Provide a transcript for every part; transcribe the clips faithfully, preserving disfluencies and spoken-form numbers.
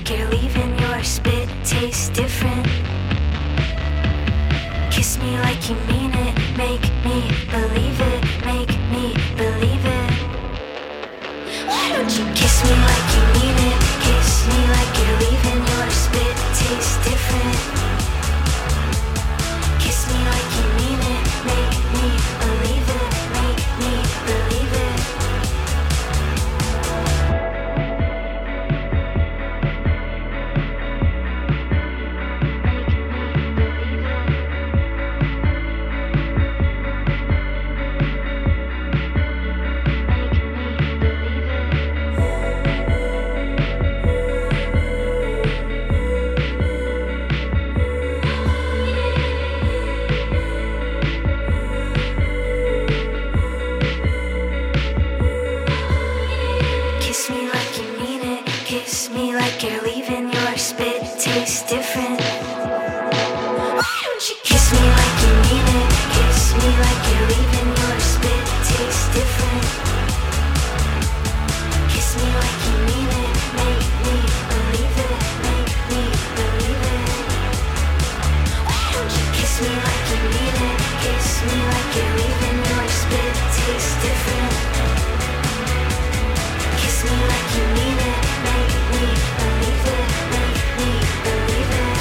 like you're leaving. Your spit tastes different. Kiss me like you mean it. Make me believe it. Make me believe it. Why don't you kiss me like you mean it? Kiss me like you're leaving. Your spit tastes different. Kiss me like you mean it. Make me believe it. Make me believe it. You're leaving, your spit tastes different. Why don't you kiss me like you mean it? Kiss me like you're leaving, your spit tastes different. Kiss me like you mean it. Make me believe it. Make me believe it. Why don't you kiss me like you mean it? Kiss me like you're leaving, your spit tastes different. Kiss me like you mean it. Make me believe it, make me believe it.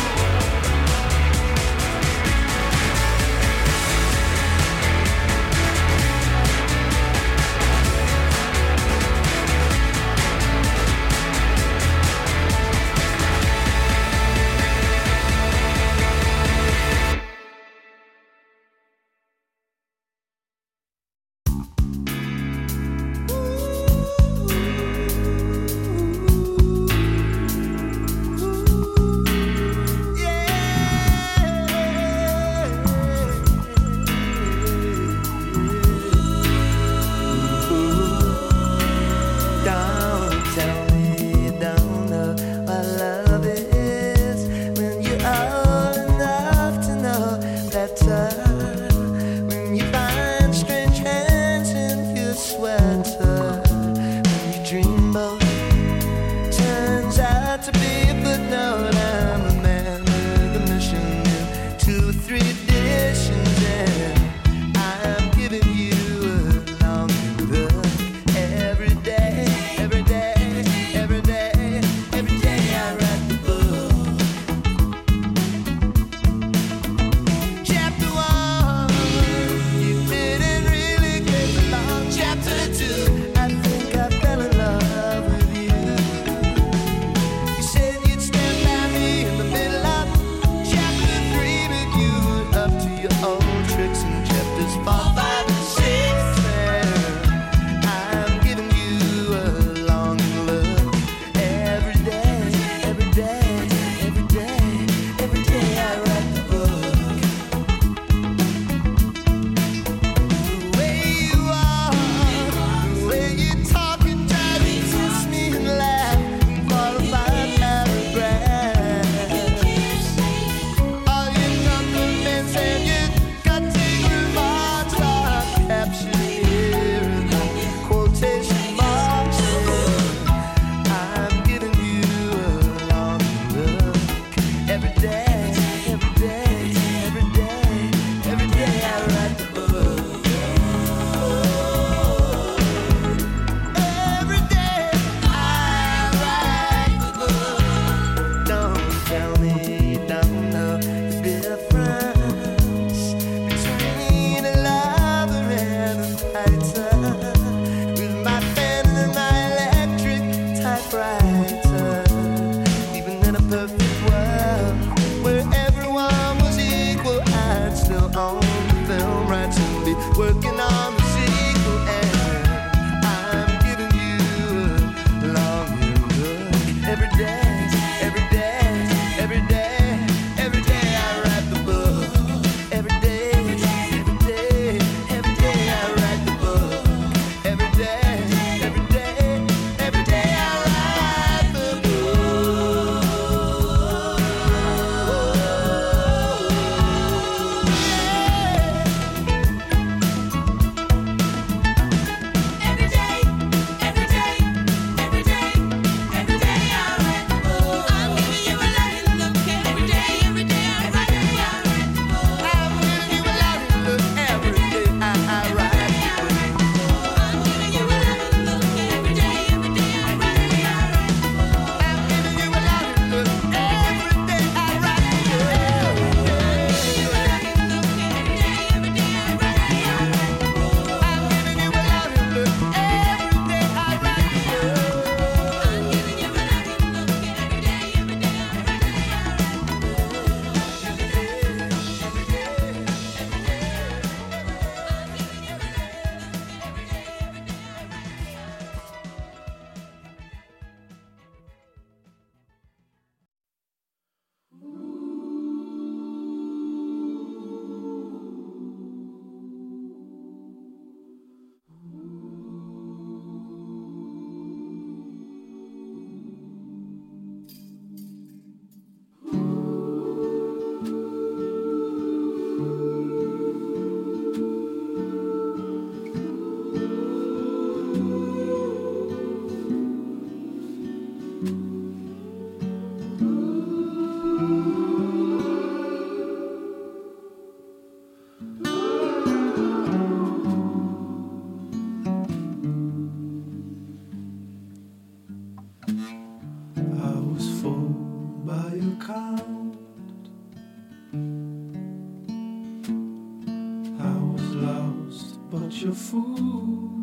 Your food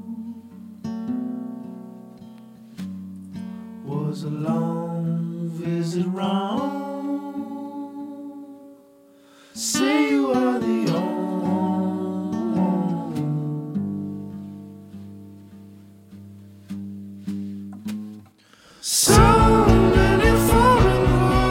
was a long visit round. Say you are the only. So many foreign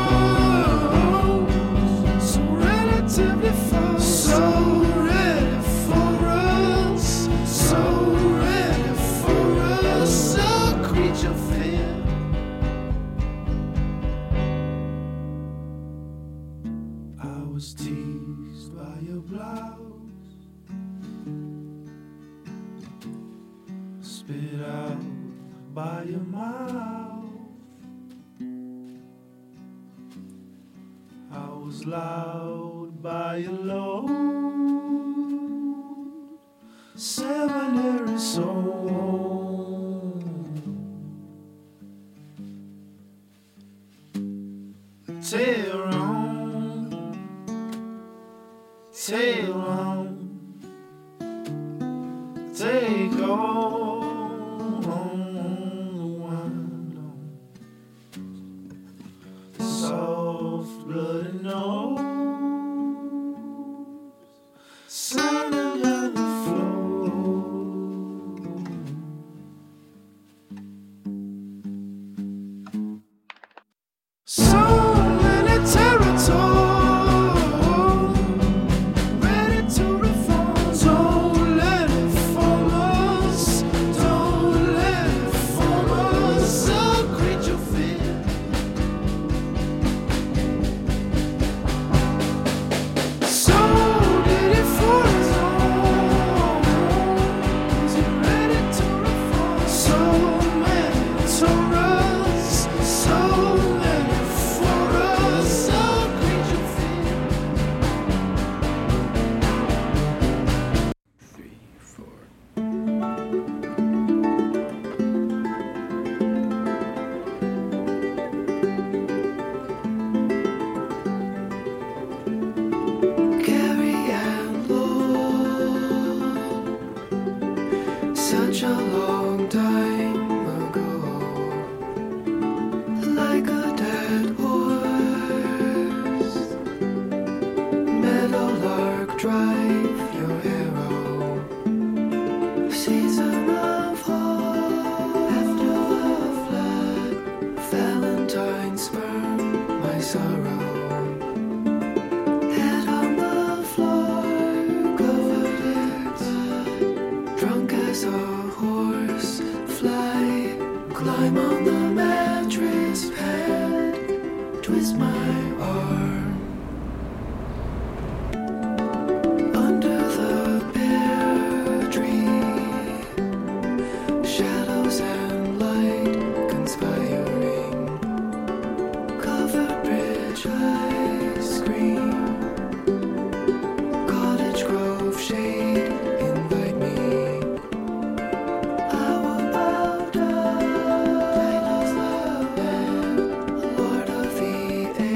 worlds, so relatively far, so ready for us. So ready for us, so creature fear. I was teased by your blouse, spit out by your mouth. I was loud by your load. Seminary soul, tail on, tail on, take all on the window, soft bloody nose, sounding down the floor. So many territories ready to reform. Don't let it form us. Don't let it form us. So creature fear. So did it for us all. Is it ready to reform? So many Torahs. So many for us, so creature fear. Three, four. Carrie Ann Lowell, such a long time ago, like a dead horse, meadowlark drive your arrow, season of hope after the flood, Valentine sperm my sorrow. Head on the floor, covered in blood, drunk as a horse, fly, climb on the mattress pad, twist my arm. Under the pear tree, shadows and light conspiring, covered bridge ice cream, cottage grove shade invite me. I will bow down, I love the man, Lord of the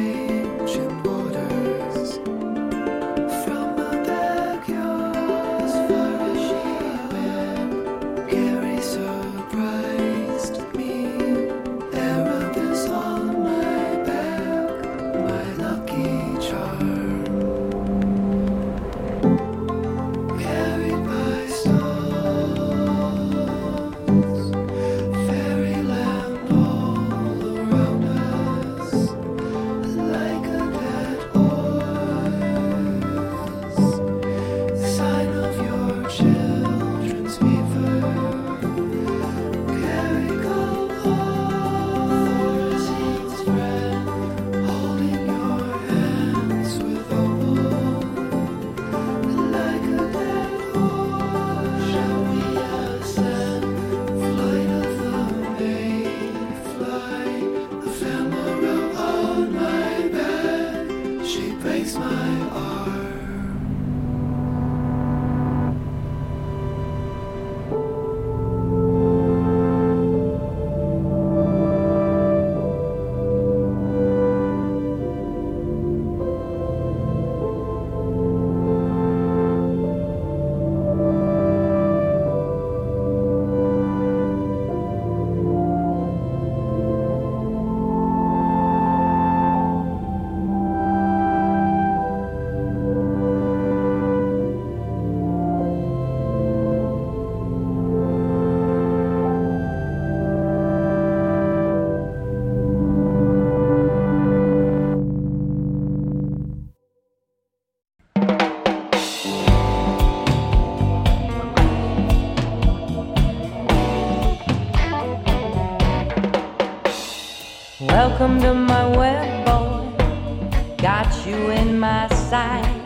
Welcome to my web, boy. Got you in my sight.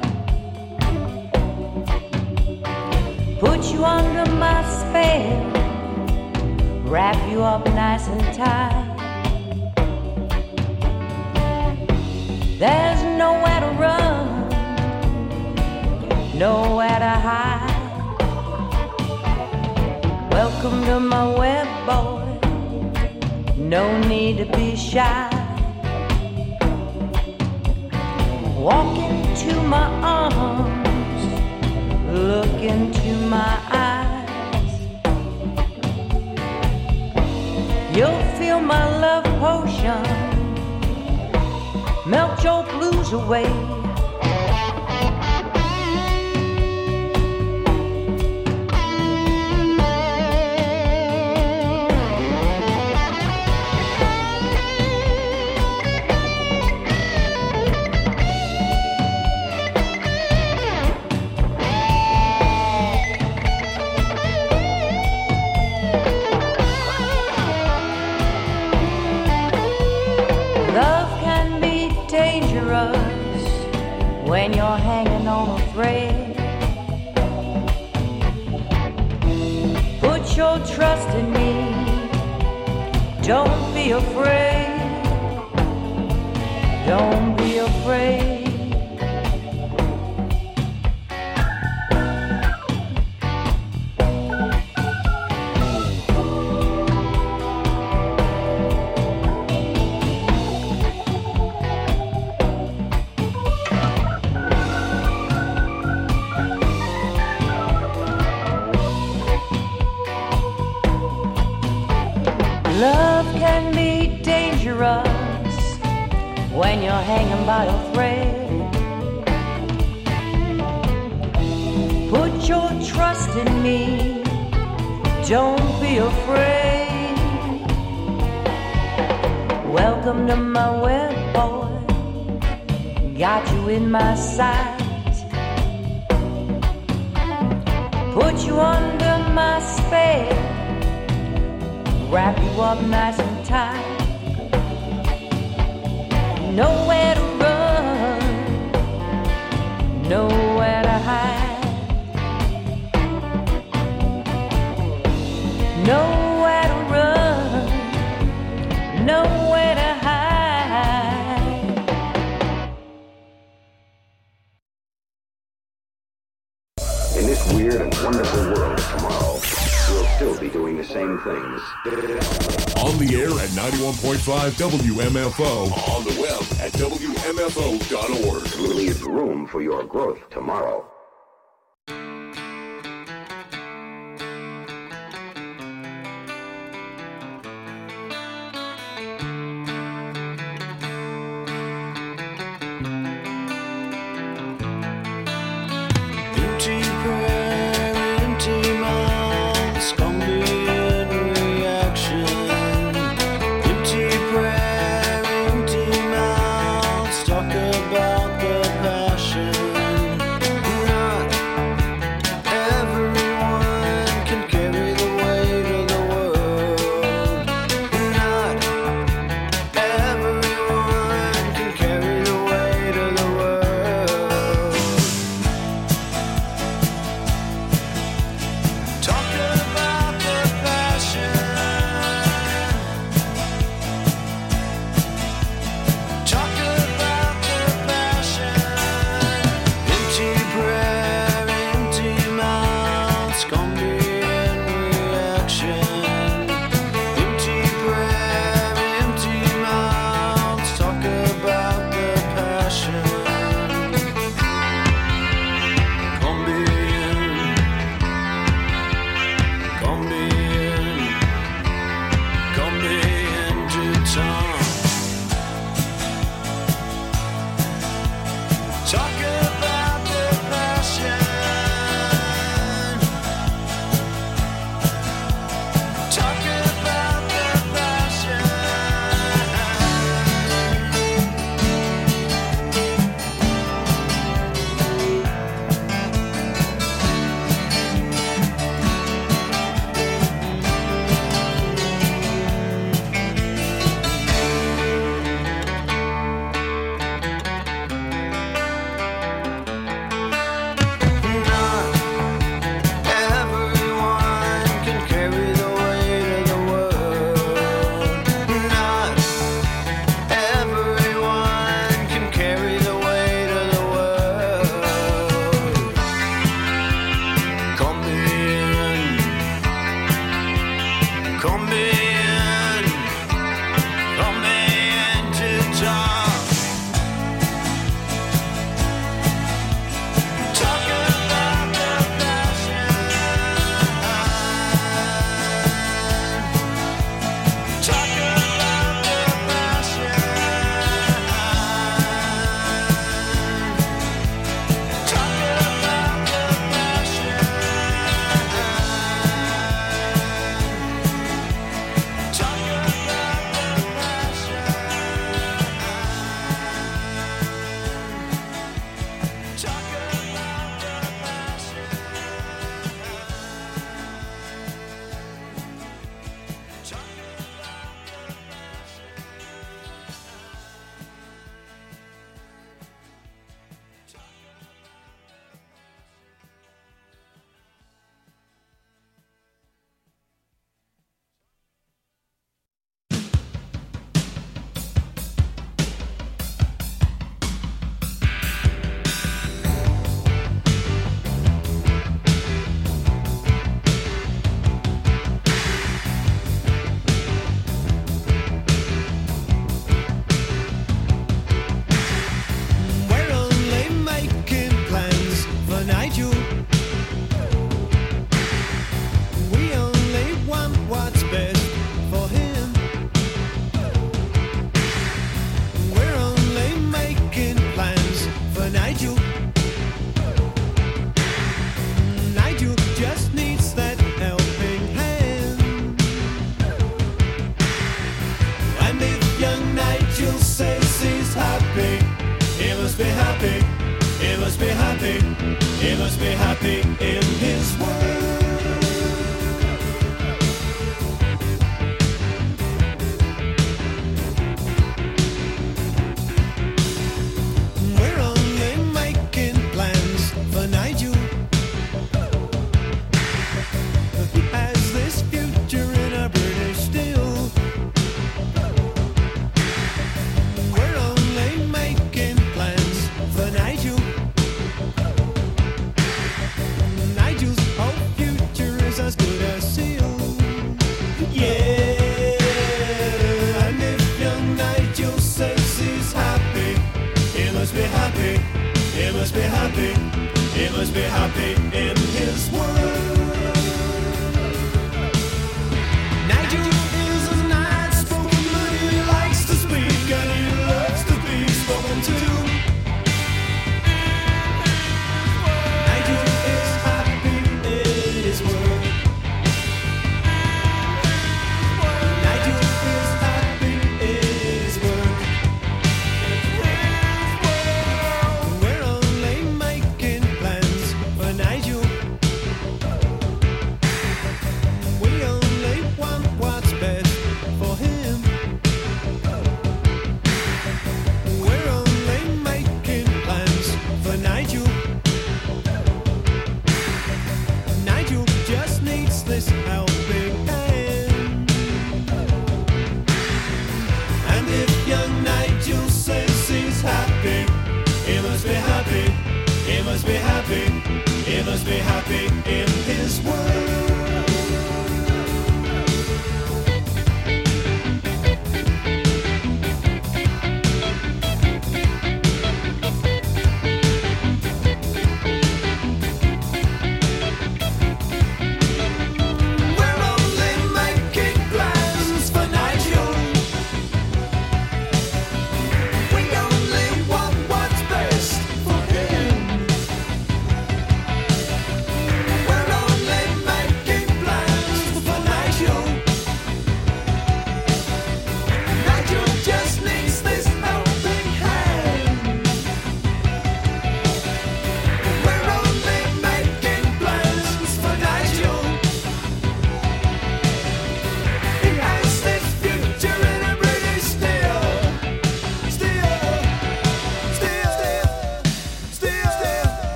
Put you under my spell. Wrap you up nice and tight. There's nowhere to run, nowhere to hide. Welcome to my web, boy. No need to be shy. Walk into my arms, look into my eyes. You'll feel my love potion, melt your blues away. When you're hanging on a thread, put your trust in me. Don't be afraid. Don't be afraid. Love can be dangerous when you're hanging by a thread. Put your trust in me. Don't be afraid. Welcome to my web, boy. Got you in my sight. Put you under my spell. Wrap you up nice and tight. Nowhere to run, nowhere to hide. Nowhere to run, nowhere to hide. In this weird and wonderful world of tomorrow, we'll still be doing the same things. On the air at ninety-one point five W M F O. On the web at W M F O dot org. We'll leave room for your growth tomorrow. Talk about the passion. happy. He must be happy in his world. We're only making plans for Nigel. As this future in our British still. We're only making plans for Nigel.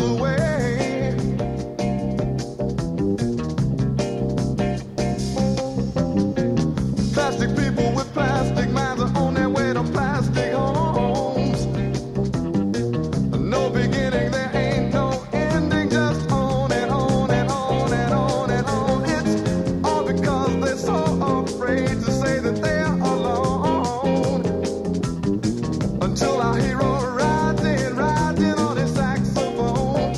away. Plastic people with plastic minds are on their way to plastic homes. No beginning, there ain't no ending, just on and on and on and on and on. It's all because they're so afraid to say that they're alone. Until our hero rides in, rides in on his saxophone.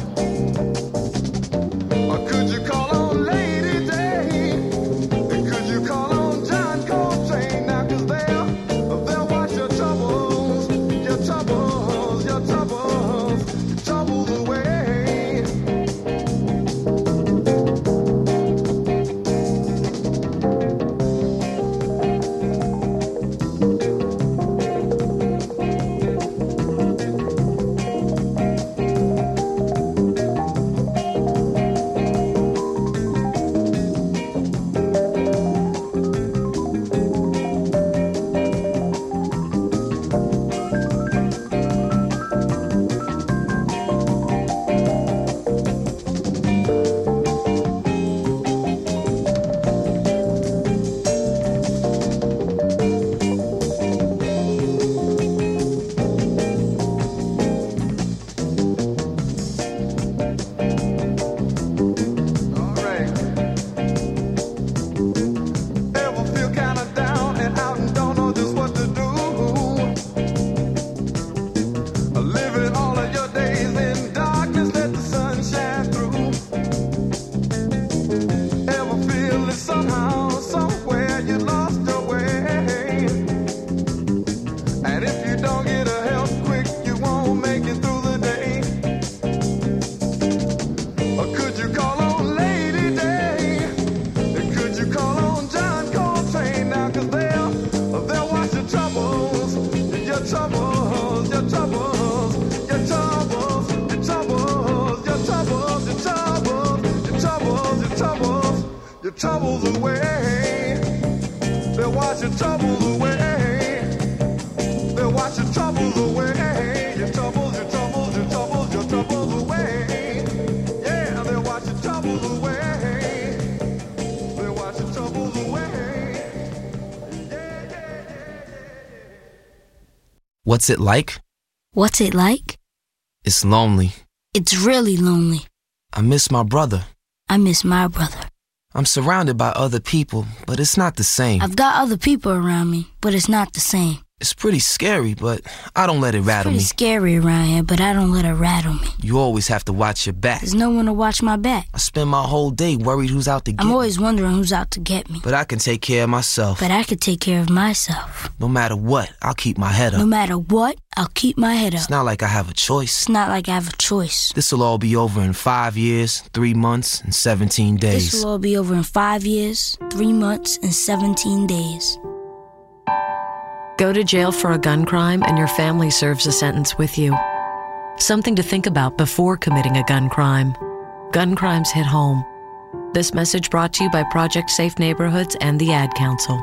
Or could you call on Lady Day? And could you call on John Coltrane? Now, 'cause they'll, they'll wash your troubles, your troubles, your troubles, your troubles away. All right. Ever feel kind of down and out and don't know just what to do? Living all of your days in darkness, let the sun shine through. Ever feel that somehow, somewhere you lost your way? And if you don't get a help quick, you won't make it through the day. Or could you call on Lady Day? And could you call on John Coltrane now? 'Cause they'll, they'll wash your troubles, your troubles, your troubles, your troubles, your troubles, your troubles, your troubles, your troubles, your troubles, your troubles away. They'll wash your troubles away. They'll wash your troubles away. Your troubles, your troubles, your troubles, your troubles away. Yeah, they'll wash your troubles away. They'll wash your troubles away. Yeah, yeah, yeah, yeah. What's it like? What's it like? It's lonely. It's really lonely. I miss my brother. I miss my brother. I'm surrounded by other people, but it's not the same. I've got other people around me, but it's not the same. It's pretty scary, but I don't let it rattle Pretty me. scary around here, but I don't let it rattle me. You always have to watch your back. There's no one to watch my back. I spend my whole day worried who's out to get I'm me. always wondering who's out to get me. But I can take care of myself. But I could take care of myself. No matter what, I'll keep my head up. No matter what, I'll keep my head up. It's not like I have a choice. It's not like I have a choice. This'll all be over in five years, three months, and seventeen days. This will all be over in five years, three months, and seventeen days. Go to jail for a gun crime and your family serves a sentence with you. Something to think about before committing a gun crime. Gun crimes hit home. This message brought to you by Project Safe Neighborhoods and the Ad Council.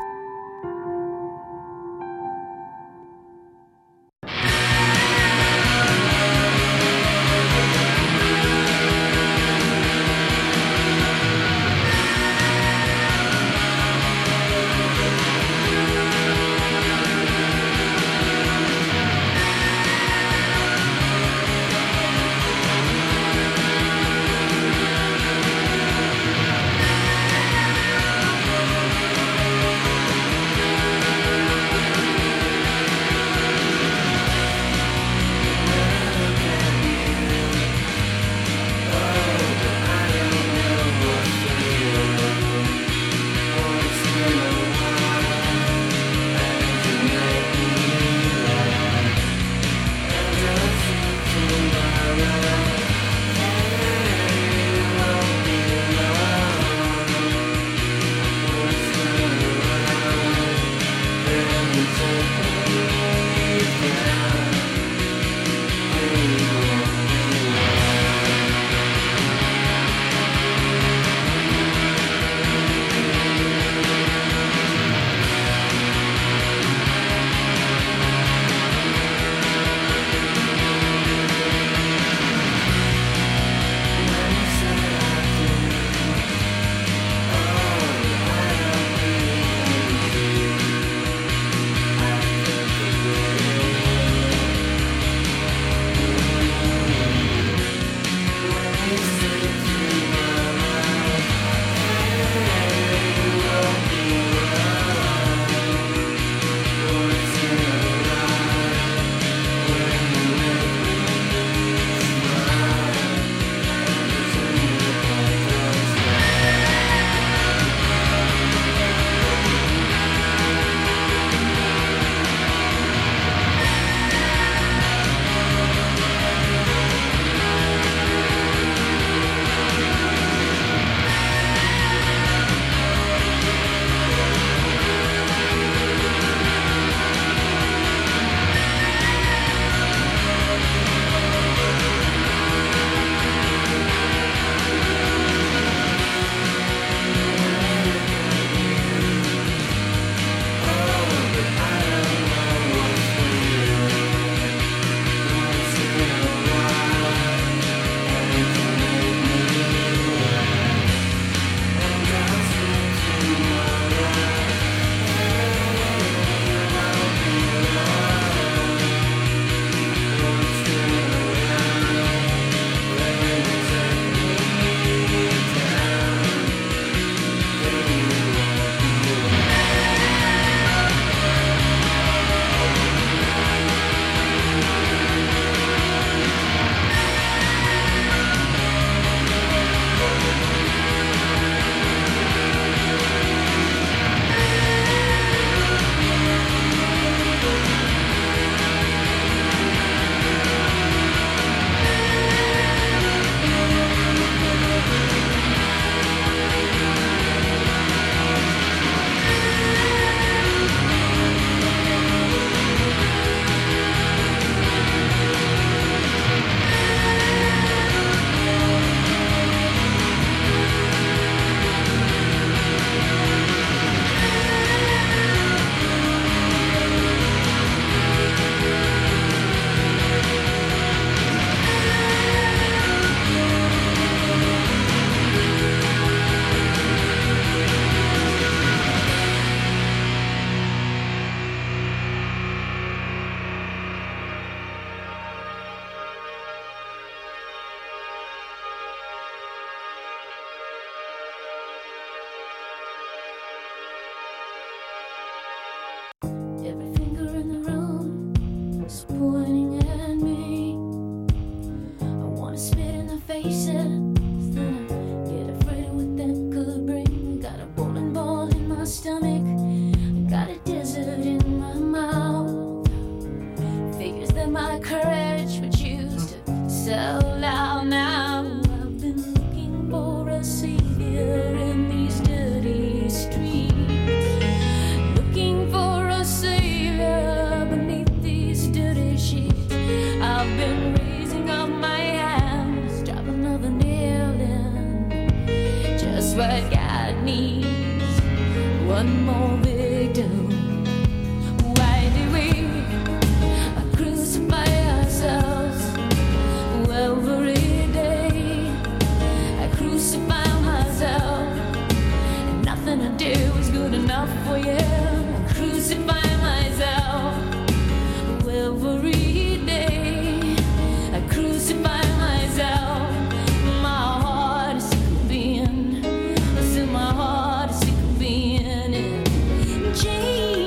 face it. Then I get afraid of what that could bring. Got a bowling ball in my stomach. Got a desert in my mouth. Figures that my courage would choose to sell out now. I've been looking for a savior in these dirty streets. Looking for a savior beneath these dirty sheets. I've been raising up my hands, drop another nail in. Just what God needs. One more victim. Why do we crucify ourselves every day? I crucify myself, and nothing I do is good enough for you. I crucify myself every day. I crucify myself. My heart is sick of being. I said my heart is sick of being in chains.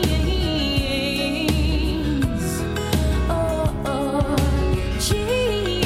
Oh, oh, chains.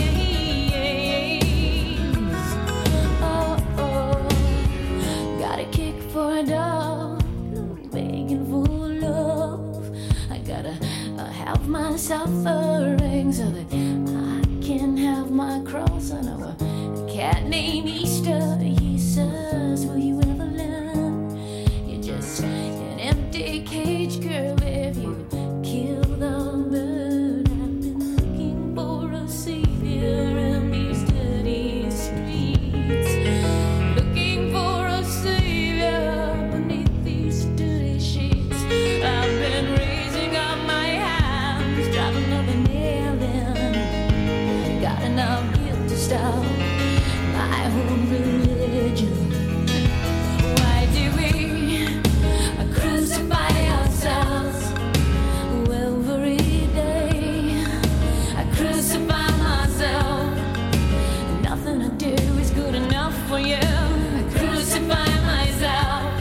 Oh, oh. Got a kick for a dog, begging for love. I gotta uh, have my suffering so that I can have my cross. I know a cat named Easter. He says, will you ever learn? You're just an empty cage, girl, if you kill the bird. I've been looking for a savior in these dirty streets. Looking for a savior beneath these dirty sheets. I've been raising up my hands, drop another nail in. Got enough guilt to stop my own religion. Why do we crucify ourselves every day? I crucify myself. Nothing I do is good enough for you. I crucify myself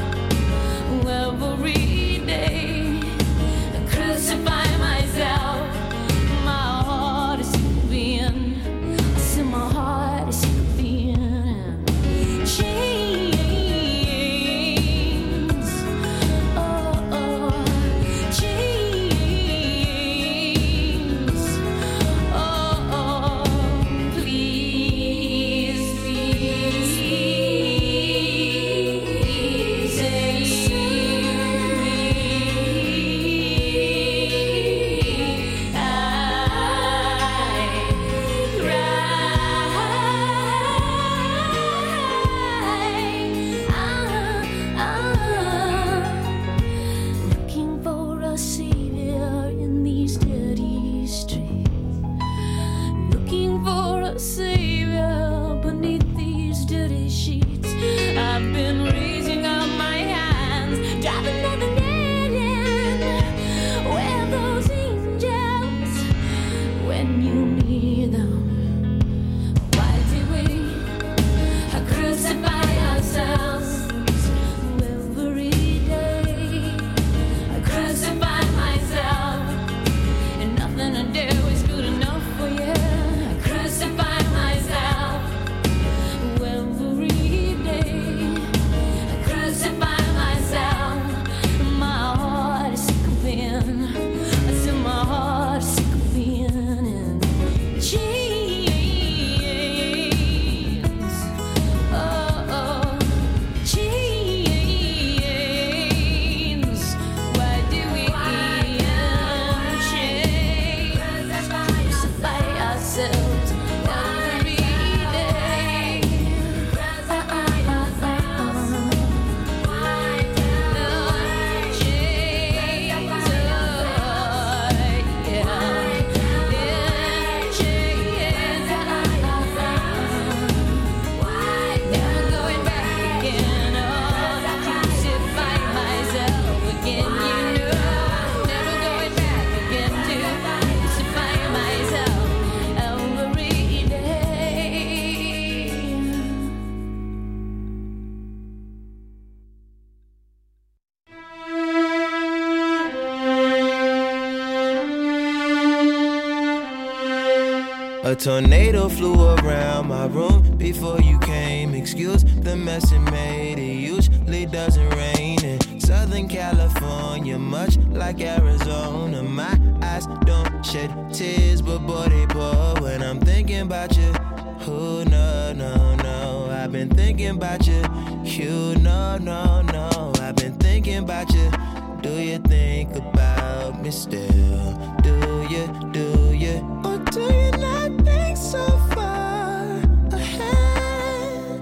every day. I crucify myself. My heart is sick of being. I said my heart is sick of being in chains. Oh, oh, chains. Oh, oh, please, please. A tornado flew around my room before you came. Excuse the mess it made. It usually doesn't rain in Southern California, much like Arizona. My eyes don't shed tears, but boy they pour when I'm thinking about you. Oh no, no, no, I've been thinking about you. You, no, no, no, I've been thinking about you. Do you think about me still? Do you, do you? Or do you not think so far ahead?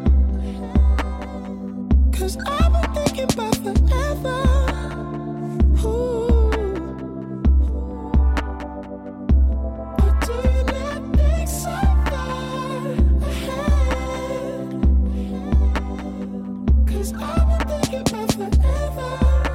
Cause I've been thinking about forever. Ooh. Or do you not think so far ahead? Cause I've been thinking about forever.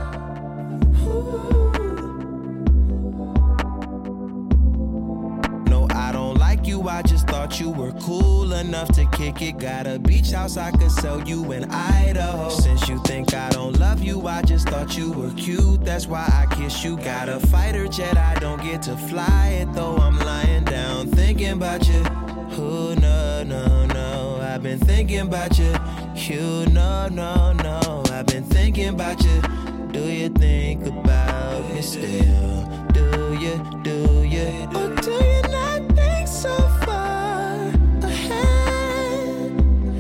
No, I don't like you, I just thought you were cool enough to kick it. Got a beach house I could sell you in Idaho. Since you think I don't love you, I just thought you were cute. That's why I kiss you. Got a fighter jet, I don't get to fly it, though I'm lying down thinking about you. Oh no, no, no, I've been thinking about you. You, no, no, no, I've been thinking about you. Do you think about me still? Do you, do you? Or do you not think so far ahead?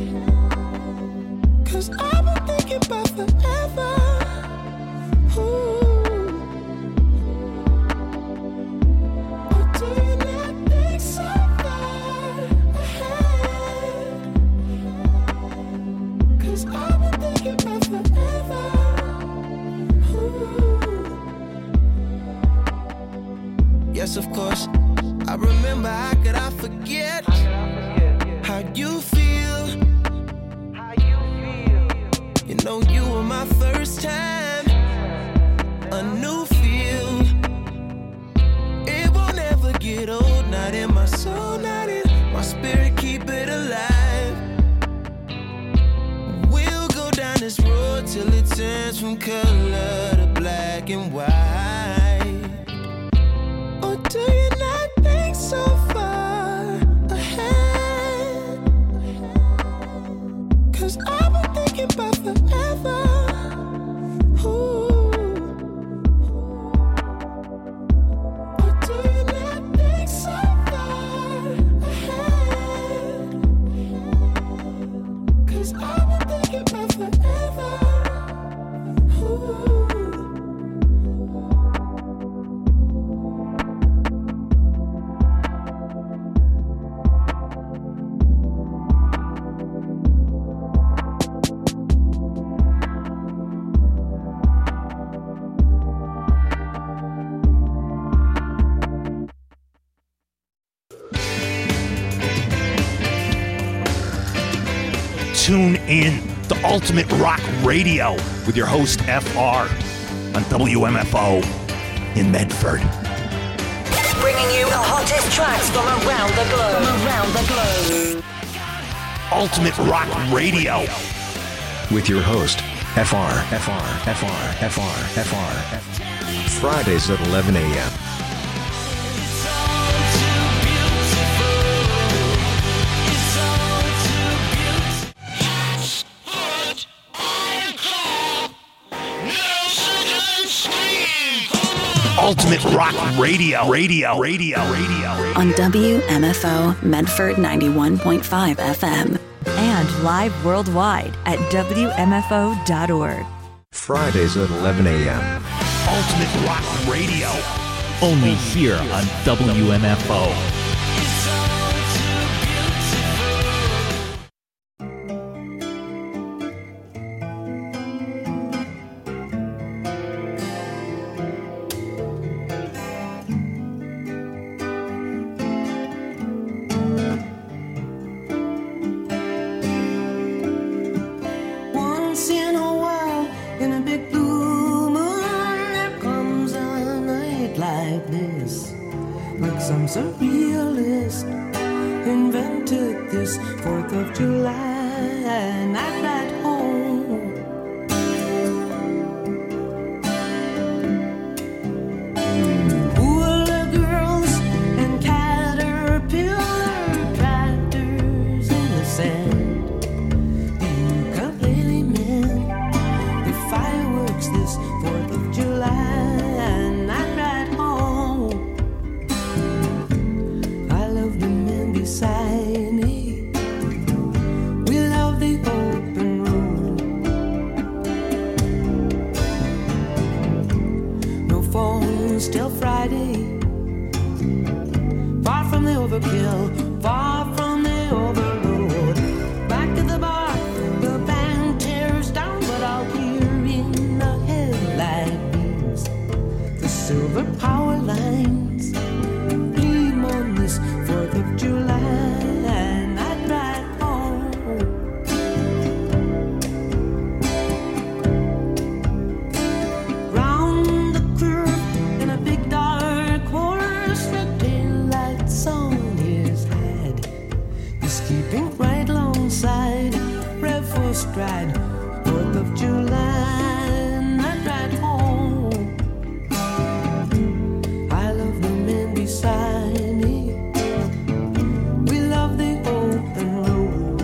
Cause I've been thinking about forever. Ooh. Or do you not think so far ahead? Cause I've been thinking about forever. Yes, of course, I remember. How could I forget how you feel? You know you were my first time, a new feel. It won't ever get old, not in my soul, not in my spirit, keep it alive. We'll go down this road till it turns from color to black and white. Or do you not think so far ahead? Cause I've been thinking about forever. Ooh. Or do you not think so far ahead? Cause I've been thinking about forever. Ooh. Tune in to Ultimate Rock Radio with your host F R on W M F O in Medford. Bringing you the hottest tracks from around the globe. From around the globe. Ultimate Rock Radio with your host F R, F R, F R, F R, F R. Fridays at eleven a.m. Ultimate Rock Radio, radio, radio, radio, radio. On W M F O Medford ninety-one point five F M. And live worldwide at W M F O dot org. Fridays at eleven a.m. Ultimate Rock Radio. Only here on W M F O. Girls and caterpillars still Friday. Far from the overkill, far from the overload. Back to the bar, the band tears down, but I'll hear in the headlight beams the silver power lines gleam on this fourth of July. And I'd ride home. Round the curve in a big dark horse, red taillights on his head. He's keeping right alongside, rev for stride, fourth of July. And I'd ride home. I love the men beside me. We love the open road.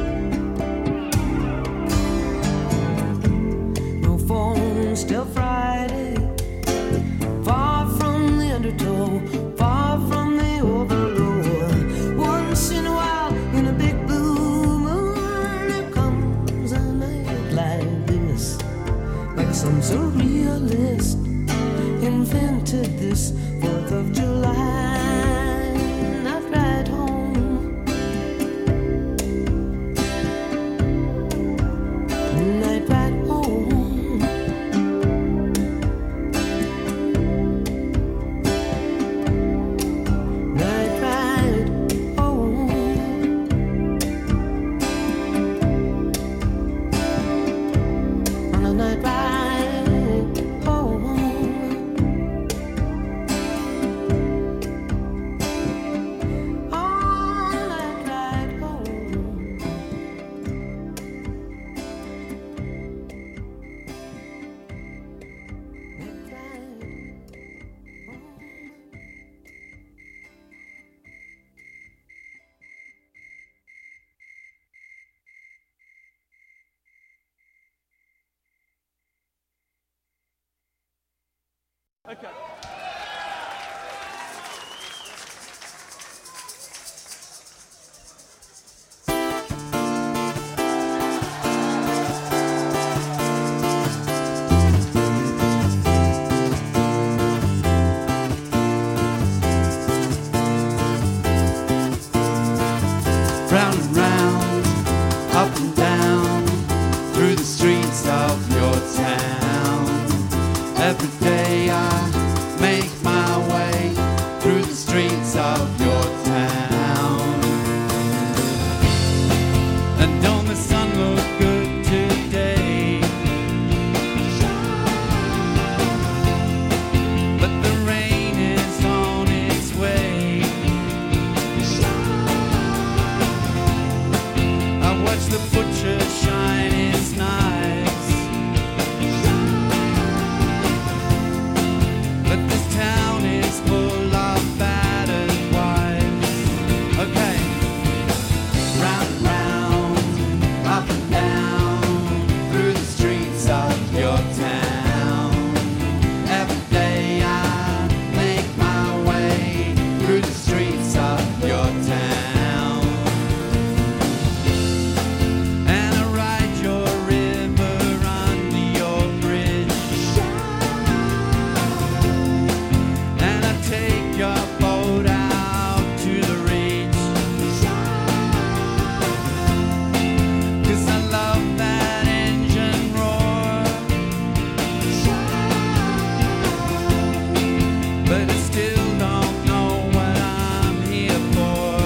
No phone, still Friday. Far from the undertow, far from the overload. Once in a while, in a big blue moon, there comes a night like this, like some surrealist invented this fourth of July. I'd ride home. I'd ride home. I'd ride home. On a night ride home. Okay. Round and round, up and down, through the streets of your town. Every day I make my way through the streets of your town. And don't the sun look good today? But the rain is on its way. I watch the butcher shine his knives, but this town is full of battered wives. Okay, round and round, up and down, through the streets of your town. Every day I make my way through the streets of your town. And I ride your river under your bridge. And I take your boat out to the reach. 'Cause I love that engine roar. But I still don't know what I'm here for.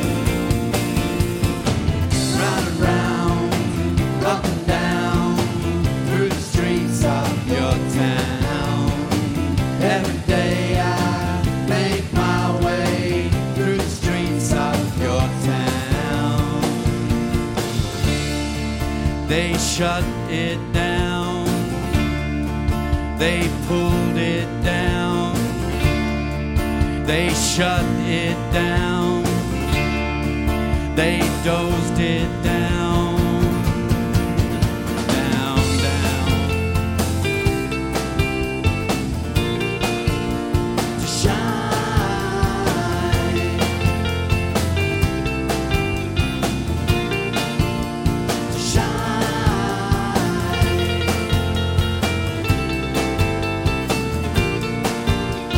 Round and round, up and down, through the streets of your town. Every day I make my way through the streets of your town. They shut it down. They pulled it down. They shut it down. They dozed it down. Down, down. To shine. To shine.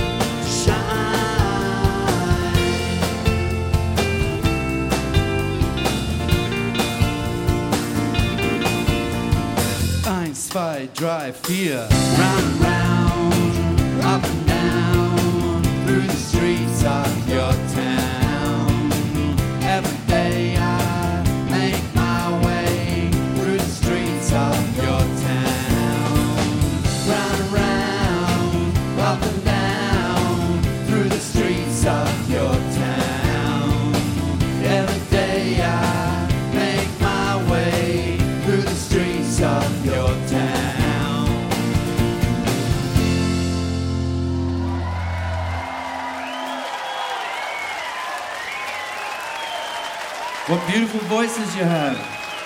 if I drive here, round and round, up and down, through the streets of your town. Every day I make my way through the streets of your town. Round and round, up and down, through the streets of your town. Every day I make my way through the streets of your town. What beautiful voices you have.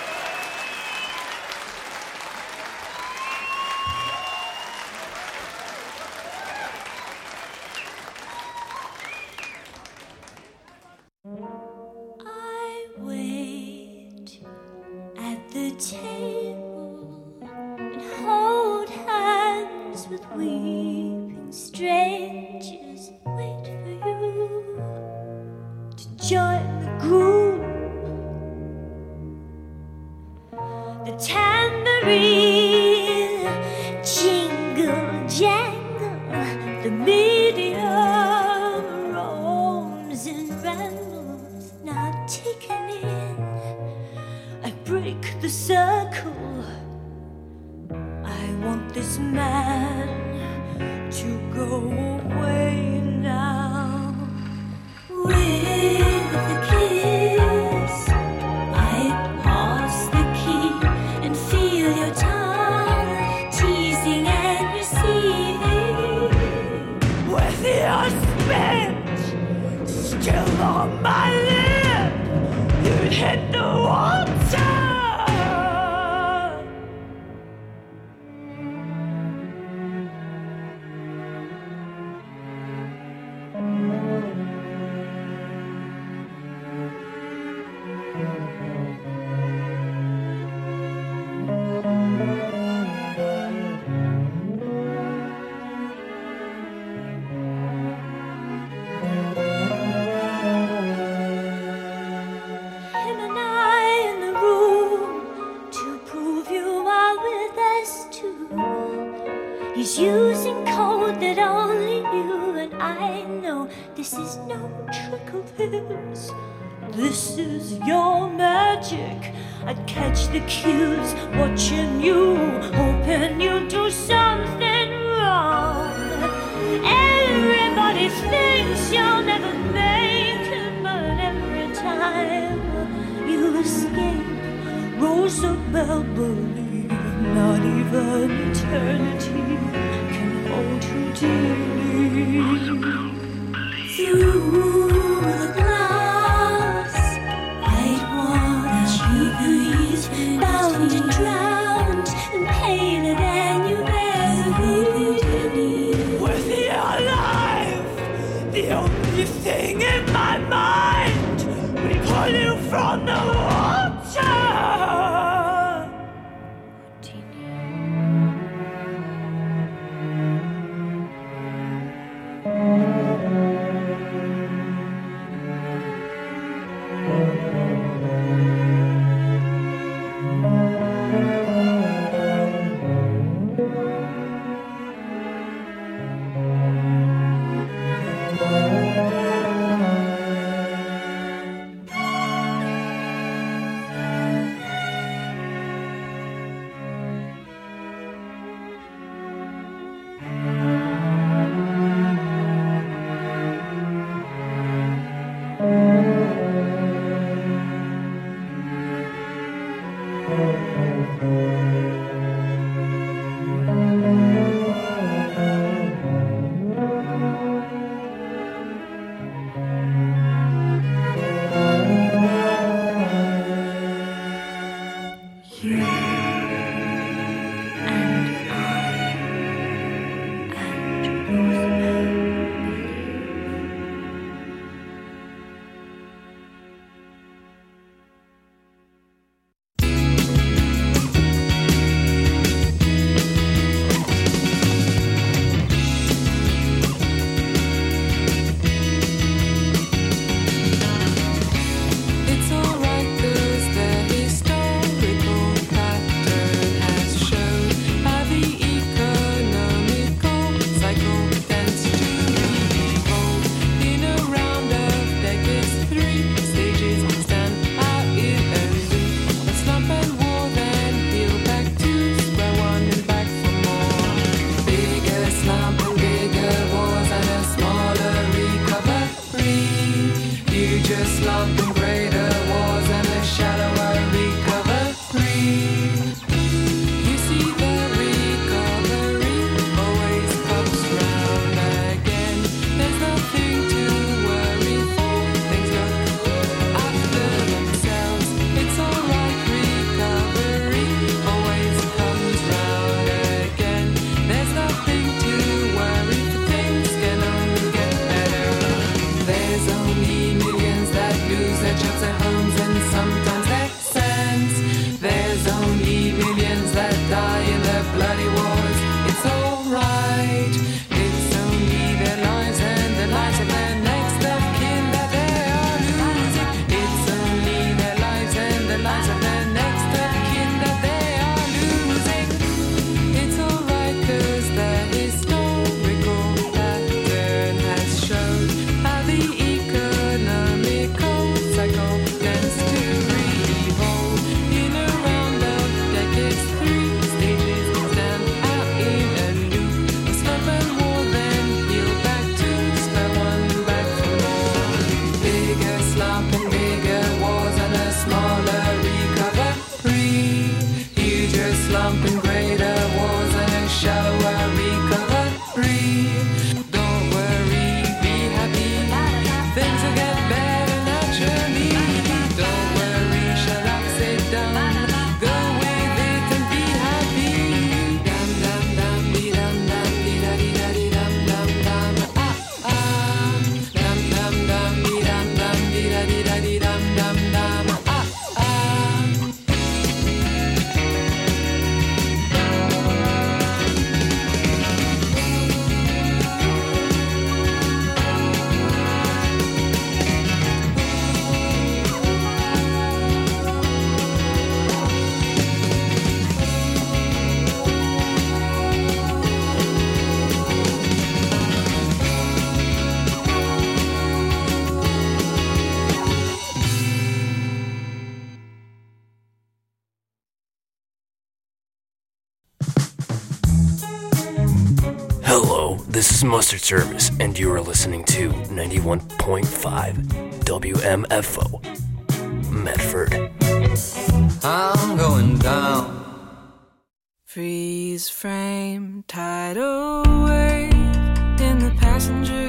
I wait at the table and hold hands with weeping strangers. Wait for you to join the group. The tambourine jingle jangle, the medium roams and rambles, not taken in. I break the circle. I want this man to go away now. With a kiss, I pause the key and feel your tongue teasing and receiving. With your spit still on my lip, you hit the water. Him and I in the room to prove you are with us too. He's using code that only you and I know. This is no trick of his. This is your magic. I'd catch the cues, watching you, hoping you do something wrong. Everybody thinks you'll never make it, but every time you escape, Rosabelle, believe not even eternity can hold you dearly. Through the glass, white water, breeze, bound and drowned, and paler than you've ever been. Worth your life, the only thing in my mind. We pull you from the water. It's alright, there's the historical past. slumping greater walls and shallower recovery. Don't worry, be happy. Things will get better naturally. Don't worry, shut up, sit down. Go with it and be happy. Dum dum dum dee dum dum dee da dee da dee dum dum dum ah ah. Dum dum dum dee dum dum dee da dee da dee dum dum dum ah ah. Hello, this is Mustard Service, and you are listening to ninety-one point five W M F O, Medford. I'm going down. Freeze frame, tidal wave in the passenger